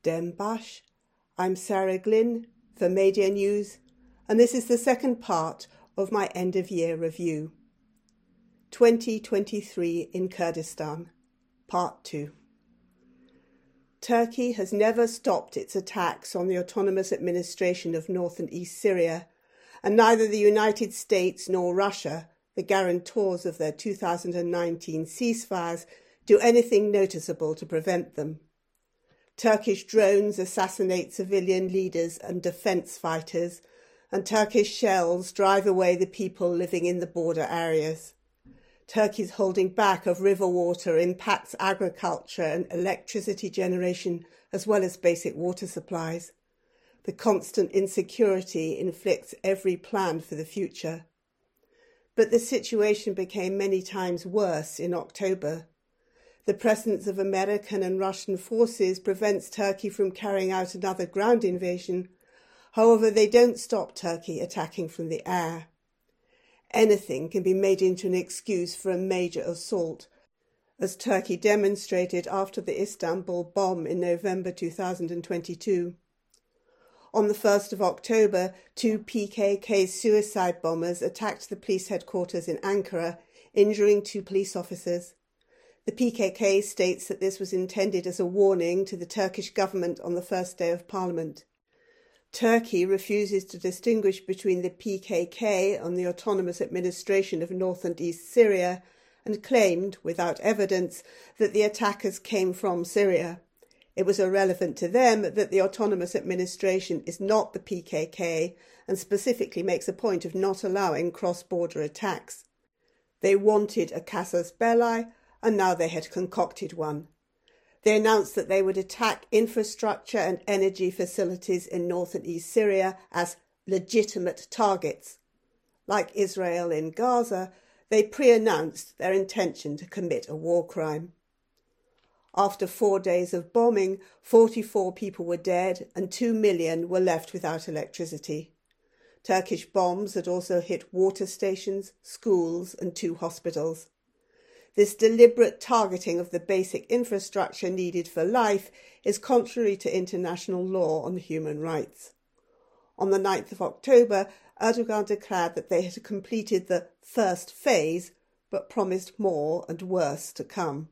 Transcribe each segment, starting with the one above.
Dembash. I'm Sarah Glynn for Media News, and this is the second part of my end-of-year review. 2023 in Kurdistan, Part 2. Turkey has never stopped its attacks on the autonomous administration of North and East Syria, and neither the United States nor Russia, the guarantors of their 2019 ceasefires, do anything noticeable to prevent them. Turkish drones assassinate civilian leaders and defence fighters, and Turkish shells drive away the people living in the border areas. Turkey's holding back of river water impacts agriculture and electricity generation, as well as basic water supplies. The constant insecurity inflicts every plan for the future. But the situation became many times worse in October. The presence of American and Russian forces prevents Turkey from carrying out another ground invasion. However, they don't stop Turkey attacking from the air. Anything can be made into an excuse for a major assault, as Turkey demonstrated after the Istanbul bomb in November 2022. On the 1st of October, 2 PKK suicide bombers attacked the police headquarters in Ankara, injuring 2 police officers. The PKK states that this was intended as a warning to the Turkish government on the first day of Parliament. Turkey refuses to distinguish between the PKK and the autonomous administration of North and East Syria, and claimed, without evidence, that the attackers came from Syria. It was irrelevant to them that the autonomous administration is not the PKK, and specifically makes a point of not allowing cross-border attacks. They wanted a casus belli, and now they had concocted one. They announced that they would attack infrastructure and energy facilities in North and East Syria as legitimate targets. Like Israel in Gaza, they pre-announced their intention to commit a war crime. After 4 days of bombing, 44 people were dead and 2 million were left without electricity. Turkish bombs had also hit water stations, schools and 2 hospitals. This deliberate targeting of the basic infrastructure needed for life is contrary to international law on human rights. On the 9th of October, Erdogan declared that they had completed the first phase, but promised more and worse to come.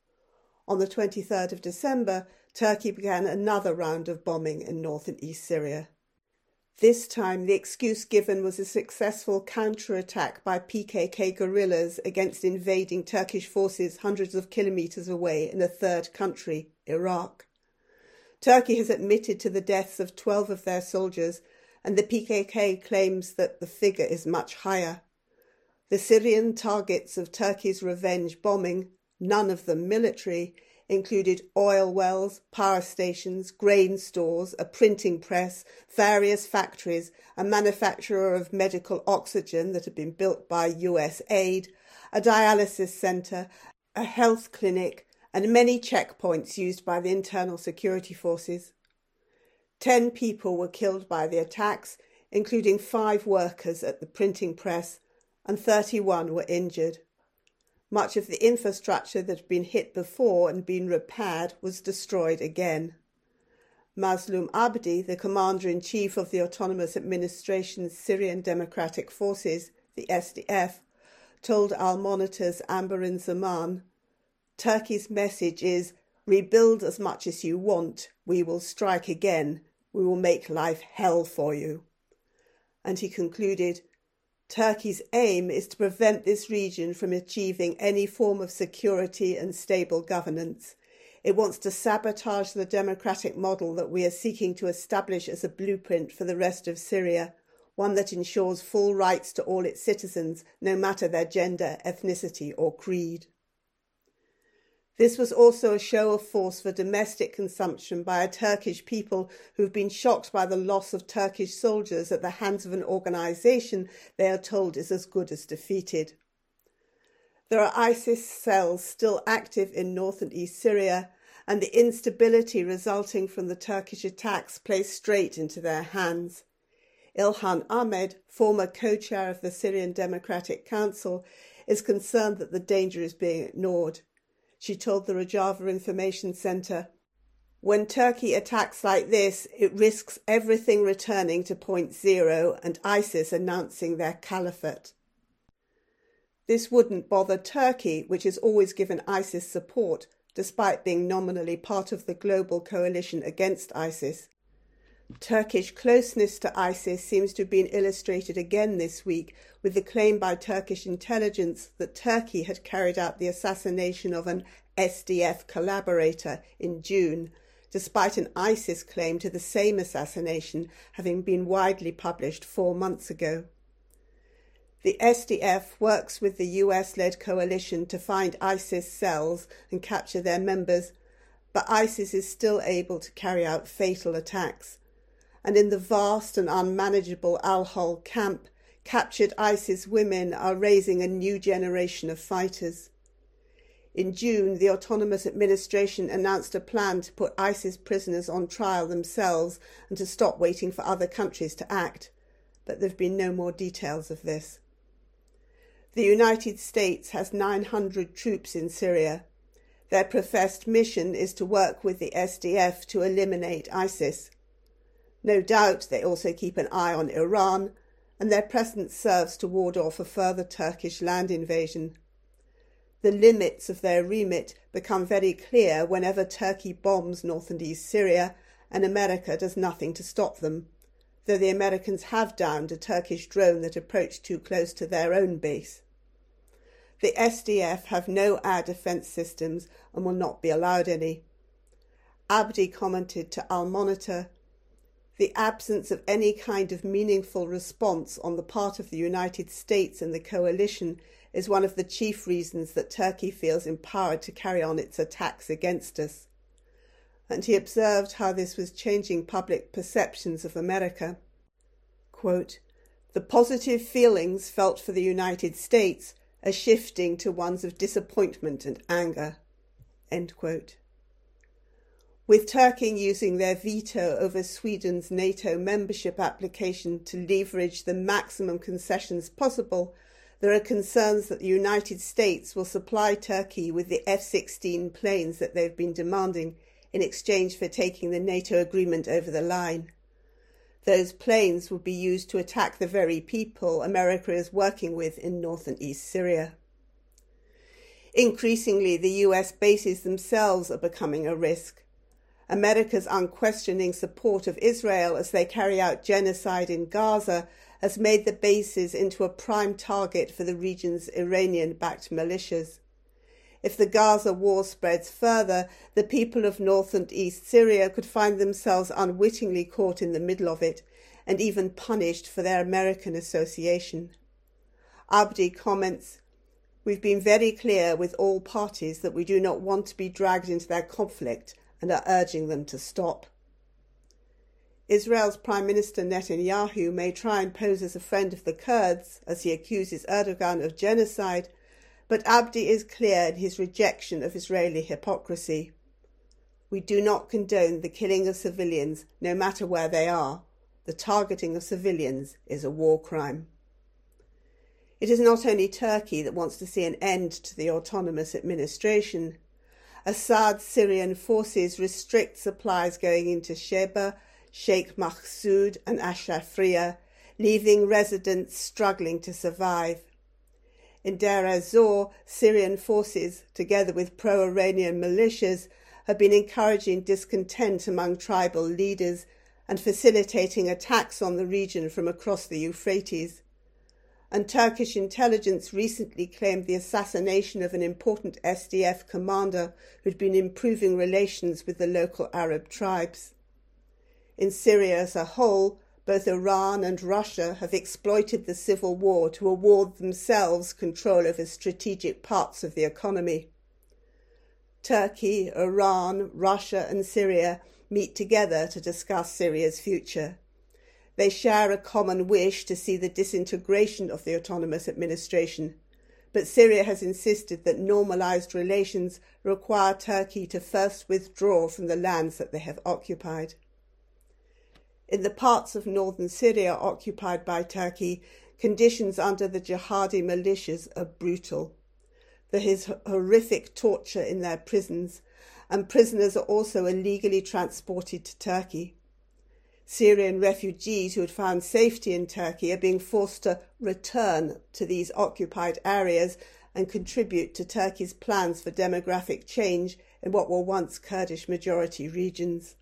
On the 23rd of December, Turkey began another round of bombing in North and East Syria. This time, the excuse given was a successful counterattack by PKK guerrillas against invading Turkish forces hundreds of kilometres away in a third country, Iraq. Turkey has admitted to the deaths of 12 of their soldiers, and the PKK claims that the figure is much higher. The Syrian targets of Turkey's revenge bombing, none of them military, included oil wells, power stations, grain stores, a printing press, various factories, a manufacturer of medical oxygen that had been built by US aid, a dialysis centre, a health clinic, and many checkpoints used by the internal security forces. 10 people were killed by the attacks, including 5 workers at the printing press, and 31 were injured. Much of the infrastructure that had been hit before and been repaired was destroyed again. Mazlum Abdi, the commander-in-chief of the Autonomous Administration's Syrian Democratic Forces, the SDF, told Al-Monitor's Amberin Zaman, "Turkey's message is, rebuild as much as you want, we will strike again, we will make life hell for you." And he concluded, Turkey's aim is to prevent this region from achieving any form of security and stable governance. It wants to sabotage the democratic model that we are seeking to establish as a blueprint for the rest of Syria, one that ensures full rights to all its citizens, no matter their gender, ethnicity or creed. This was also a show of force for domestic consumption by a Turkish people who have been shocked by the loss of Turkish soldiers at the hands of an organisation they are told is as good as defeated. There are ISIS cells still active in North and East Syria, and the instability resulting from the Turkish attacks plays straight into their hands. Ilhan Ahmed, former co-chair of the Syrian Democratic Council, is concerned that the danger is being ignored. She told the Rojava Information Centre, When Turkey attacks like this, it risks everything returning to point zero and ISIS announcing their caliphate. This wouldn't bother Turkey, which has always given ISIS support, despite being nominally part of the global coalition against ISIS. Turkish closeness to ISIS seems to have been illustrated again this week with the claim by Turkish intelligence that Turkey had carried out the assassination of an SDF collaborator in June, despite an ISIS claim to the same assassination having been widely published 4 months ago. The SDF works with the US-led coalition to find ISIS cells and capture their members, but ISIS is still able to carry out fatal attacks. And in the vast and unmanageable Al-Hol camp, captured ISIS women are raising a new generation of fighters. In June, the Autonomous Administration announced a plan to put ISIS prisoners on trial themselves and to stop waiting for other countries to act, but there have been no more details of this. The United States has 900 troops in Syria. Their professed mission is to work with the SDF to eliminate ISIS. No doubt they also keep an eye on Iran, and their presence serves to ward off a further Turkish land invasion. The limits of their remit become very clear whenever Turkey bombs North and East Syria, and America does nothing to stop them, though the Americans have downed a Turkish drone that approached too close to their own base. The SDF have no air defence systems and will not be allowed any. Abdi commented to Al Monitor, "The absence of any kind of meaningful response on the part of the United States and the coalition is one of the chief reasons that Turkey feels empowered to carry on its attacks against us." And he observed how this was changing public perceptions of America. Quote, "The positive feelings felt for the United States are shifting to ones of disappointment and anger." End quote. With Turkey using their veto over Sweden's NATO membership application to leverage the maximum concessions possible, there are concerns that the United States will supply Turkey with the F-16 planes that they've been demanding in exchange for taking the NATO agreement over the line. Those planes would be used to attack the very people America is working with in North and East Syria. Increasingly, the US bases themselves are becoming a risk. America's unquestioning support of Israel as they carry out genocide in Gaza has made the bases into a prime target for the region's Iranian-backed militias. If the Gaza war spreads further, the people of North and East Syria could find themselves unwittingly caught in the middle of it and even punished for their American association. Abdi comments, "We've been very clear with all parties that we do not want to be dragged into their conflict and are urging them to stop." Israel's Prime Minister Netanyahu may try and pose as a friend of the Kurds as he accuses Erdogan of genocide, but Abdi is clear in his rejection of Israeli hypocrisy. "We do not condone the killing of civilians, no matter where they are. The targeting of civilians is a war crime." It is not only Turkey that wants to see an end to the Autonomous Administration. Assad's Syrian forces restrict supplies going into Sheba, Sheikh Mahsud and Ashafriya, leaving residents struggling to survive. In Deir ez-Zor, Syrian forces, together with pro-Iranian militias, have been encouraging discontent among tribal leaders and facilitating attacks on the region from across the Euphrates. And Turkish intelligence recently claimed the assassination of an important SDF commander who'd been improving relations with the local Arab tribes. In Syria as a whole, both Iran and Russia have exploited the civil war to award themselves control over strategic parts of the economy. Turkey, Iran, Russia and Syria meet together to discuss Syria's future. They share a common wish to see the disintegration of the Autonomous Administration, but Syria has insisted that normalised relations require Turkey to first withdraw from the lands that they have occupied. In the parts of northern Syria occupied by Turkey, conditions under the jihadi militias are brutal. There is horrific torture in their prisons, and prisoners are also illegally transported to Turkey. Syrian refugees who had found safety in Turkey are being forced to return to these occupied areas and contribute to Turkey's plans for demographic change in what were once Kurdish majority regions.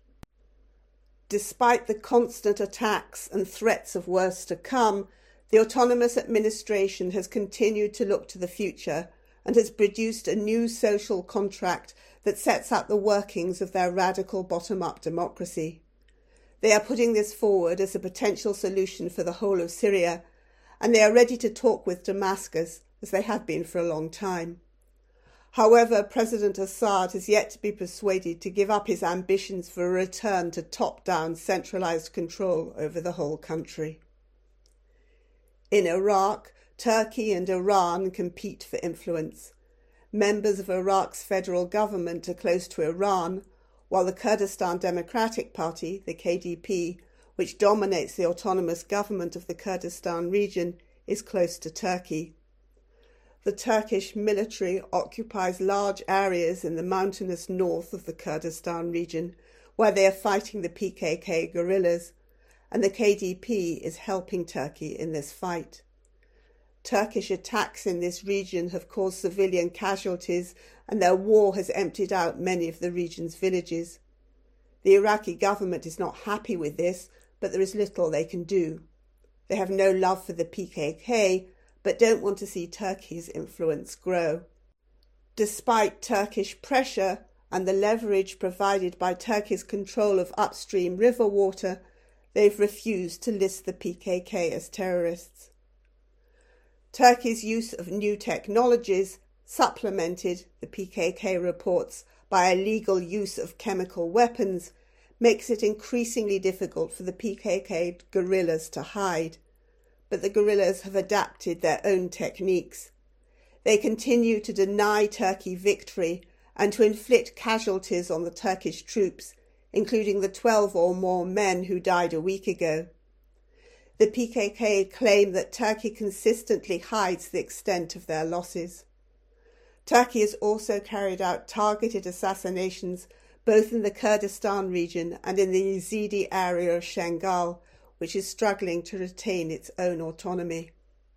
Despite the constant attacks and threats of worse to come, the autonomous administration has continued to look to the future and has produced a new social contract that sets out the workings of their radical bottom-up democracy. They are putting this forward as a potential solution for the whole of Syria, and they are ready to talk with Damascus, as they have been for a long time. However, President Assad has yet to be persuaded to give up his ambitions for a return to top-down centralized control over the whole country. In Iraq, Turkey and Iran compete for influence. Members of Iraq's federal government are close to Iran, while the Kurdistan Democratic Party, the KDP, which dominates the autonomous government of the Kurdistan region, is close to Turkey. The Turkish military occupies large areas in the mountainous north of the Kurdistan region, where they are fighting the PKK guerrillas, and the KDP is helping Turkey in this fight. Turkish attacks in this region have caused civilian casualties, and their war has emptied out many of the region's villages. The Iraqi government is not happy with this, but there is little they can do. They have no love for the PKK, but don't want to see Turkey's influence grow. Despite Turkish pressure and the leverage provided by Turkey's control of upstream river water, they've refused to list the PKK as terrorists. Turkey's use of new technologies supplemented, the PKK reports, by illegal use of chemical weapons makes it increasingly difficult for the PKK guerrillas to hide. But the guerrillas have adapted their own techniques. They continue to deny Turkey victory and to inflict casualties on the Turkish troops, including the 12 or more men who died a week ago. The PKK claim that Turkey consistently hides the extent of their losses. Turkey has also carried out targeted assassinations both in the Kurdistan region and in the Yazidi area of Shengal, which is struggling to retain its own autonomy.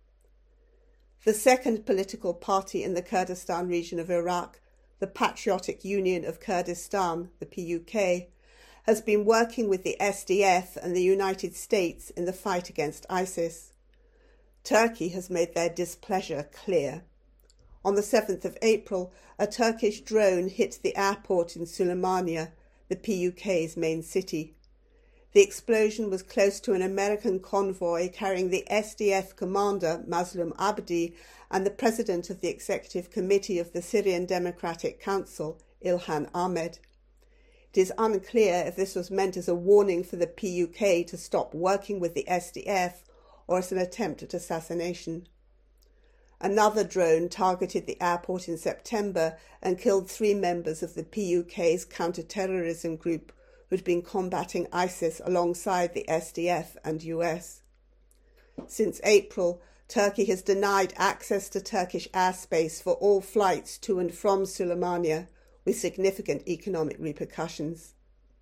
The second political party in the Kurdistan region of Iraq, the Patriotic Union of Kurdistan, the PUK, has been working with the SDF and the United States in the fight against ISIS. Turkey has made their displeasure clear. On the 7th of April, a Turkish drone hit the airport in Suleymaniye, the PUK's main city. The explosion was close to an American convoy carrying the SDF commander Mazlum Abdi and the president of the Executive Committee of the Syrian Democratic Council, Ilhan Ahmed. It is unclear if this was meant as a warning for the PUK to stop working with the SDF or as an attempt at assassination. Another drone targeted the airport in September and killed 3 members of the PUK's counter-terrorism group who had been combating ISIS alongside the SDF and US. Since April, Turkey has denied access to Turkish airspace for all flights to and from Suleymaniye, with significant economic repercussions.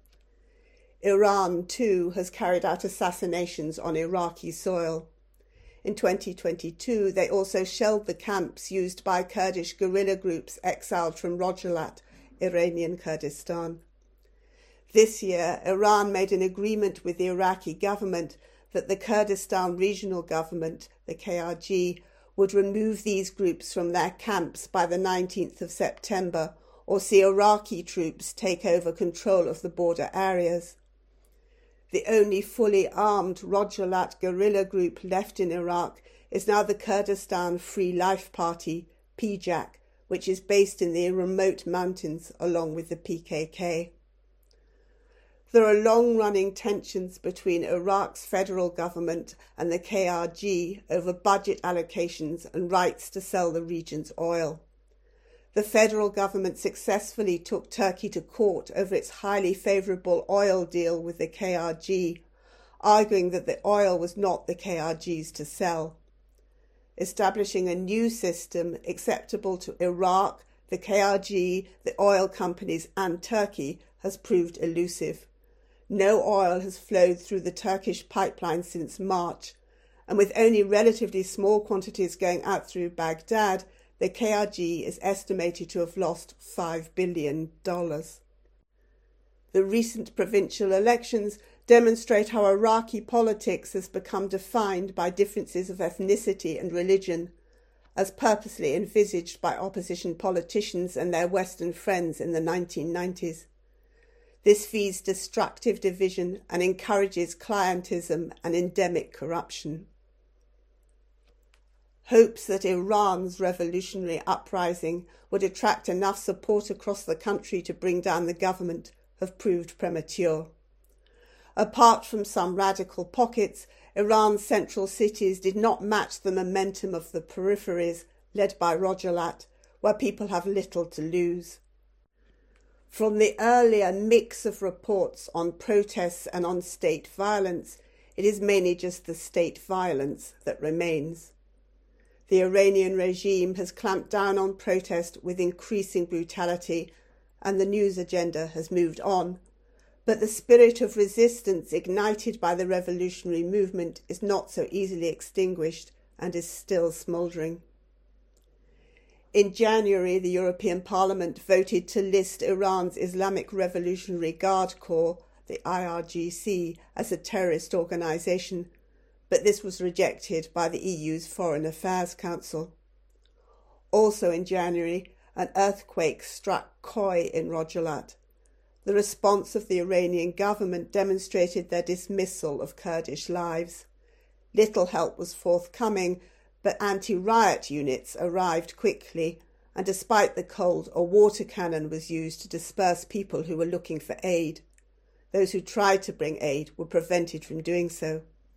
Iran, too, has carried out assassinations on Iraqi soil. In 2022, they also shelled the camps used by Kurdish guerrilla groups exiled from Rojhelat, Iranian Kurdistan. This year, Iran made an agreement with the Iraqi government that the Kurdistan Regional Government, the KRG, would remove these groups from their camps by the 19th of September, or see Iraqi troops take over control of the border areas. The only fully armed Rojhelat guerrilla group left in Iraq is now the Kurdistan Free Life Party, PJAK, which is based in the remote mountains along with the PKK. There are long-running tensions between Iraq's federal government and the KRG over budget allocations and rights to sell the region's oil. The federal government successfully took Turkey to court over its highly favourable oil deal with the KRG, arguing that the oil was not the KRG's to sell. Establishing a new system acceptable to Iraq, the KRG, the oil companies and Turkey has proved elusive. No oil has flowed through the Turkish pipeline since March, and with only relatively small quantities going out through Baghdad, the KRG is estimated to have lost $5 billion. The recent provincial elections demonstrate how Iraqi politics has become defined by differences of ethnicity and religion, as purposely envisaged by opposition politicians and their Western friends in the 1990s. This feeds destructive division and encourages clientism and endemic corruption. Hopes that Iran's revolutionary uprising would attract enough support across the country to bring down the government have proved premature. Apart from some radical pockets, Iran's central cities did not match the momentum of the peripheries led by Rojhelat, where people have little to lose. From the earlier mix of reports on protests and on state violence, it is mainly just the state violence that remains. The Iranian regime has clamped down on protest with increasing brutality, and the news agenda has moved on. But the spirit of resistance ignited by the revolutionary movement is not so easily extinguished and is still smouldering. In January, the European Parliament voted to list Iran's Islamic Revolutionary Guard Corps, the IRGC, as a terrorist organisation, but this was rejected by the EU's Foreign Affairs Council. Also in January, an earthquake struck Khoi in Rojhelat. The response of the Iranian government demonstrated their dismissal of Kurdish lives. Little help was forthcoming, but anti-riot units arrived quickly, and despite the cold, a water cannon was used to disperse people who were looking for aid. Those who tried to bring aid were prevented from doing so.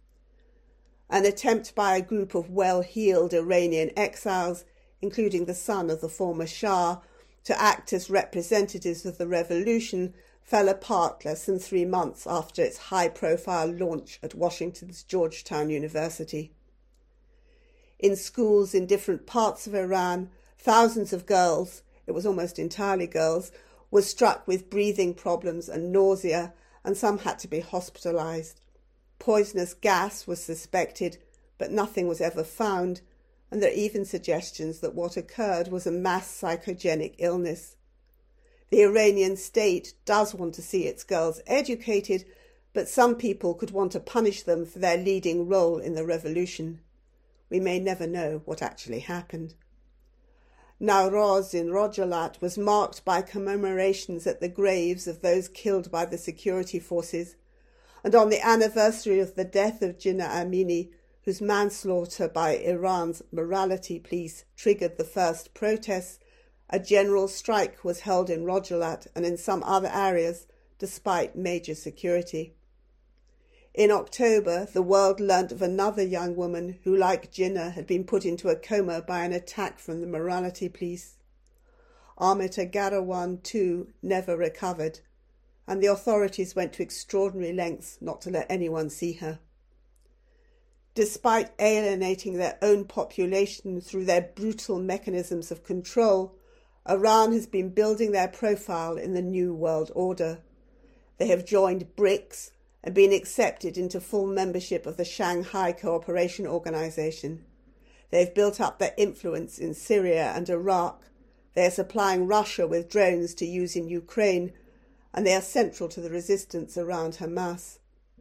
An attempt by a group of well-heeled Iranian exiles, including the son of the former Shah, to act as representatives of the revolution fell apart less than 3 months after its high-profile launch at Washington's Georgetown University. In schools in different parts of Iran, thousands of girls, it was almost entirely girls, were struck with breathing problems and nausea, and some had to be hospitalized. Poisonous gas was suspected, but nothing was ever found, and there are even suggestions that what occurred was a mass psychogenic illness. The Iranian state does want to see its girls educated, but some people could want to punish them for their leading role in the revolution. We may never know what actually happened. Nowroz in Rojhelat was marked by commemorations at the graves of those killed by the security forces, and on the anniversary of the death of Jinnah Amini, whose manslaughter by Iran's morality police triggered the first protests, a general strike was held in Rojhelat and in some other areas, despite major security. In October, the world learnt of another young woman who, like Jinnah, had been put into a coma by an attack from the morality police. Amita Garawan, too, never recovered, and the authorities went to extraordinary lengths not to let anyone see her. Despite alienating their own population through their brutal mechanisms of control, Iran has been building their profile in the New World Order. They have joined BRICS and been accepted into full membership of the Shanghai Cooperation Organization. They have built up their influence in Syria and Iraq. They are supplying Russia with drones to use in Ukraine, and they are central to the resistance around Hamas.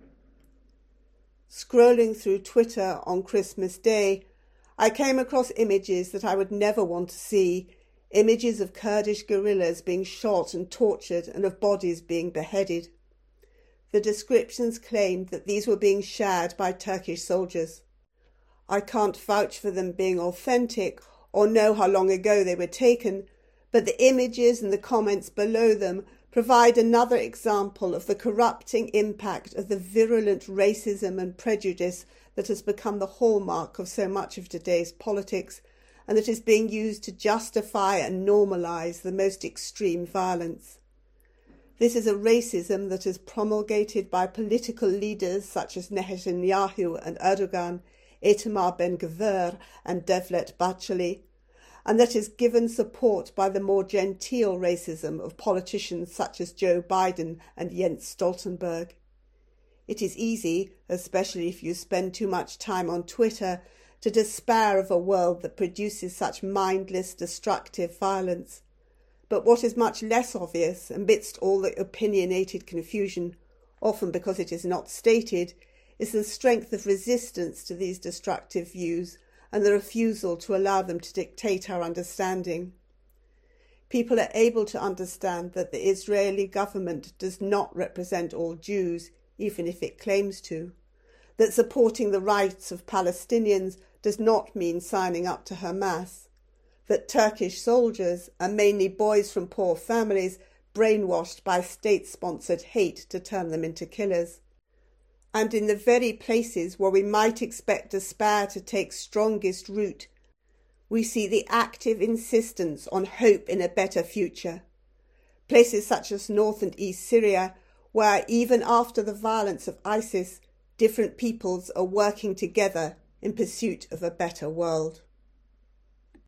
Scrolling through Twitter on Christmas Day, I came across images that I would never want to see, images of Kurdish guerrillas being shot and tortured and of bodies being beheaded. The descriptions claimed that these were being shared by Turkish soldiers. I can't vouch for them being authentic or know how long ago they were taken, but the images and the comments below them provide another example of the corrupting impact of the virulent racism and prejudice that has become the hallmark of so much of today's politics and that is being used to justify and normalise the most extreme violence. This is a racism that is promulgated by political leaders such as Netanyahu and Erdogan, Itamar Ben-Gvir and Devlet Bahçeli, and that is given support by the more genteel racism of politicians such as Joe Biden and Jens Stoltenberg. It is easy, especially if you spend too much time on Twitter, to despair of a world that produces such mindless, destructive violence. But what is much less obvious, amidst all the opinionated confusion, often because it is not stated, is the strength of resistance to these destructive views and the refusal to allow them to dictate our understanding. People are able to understand that the Israeli government does not represent all Jews, even if it claims to, that supporting the rights of Palestinians does not mean signing up to Hamas, that Turkish soldiers are mainly boys from poor families brainwashed by state-sponsored hate to turn them into killers. And in the very places where we might expect despair to take strongest root, we see the active insistence on hope in a better future. Places such as North and East Syria, where even after the violence of ISIS, different peoples are working together in pursuit of a better world.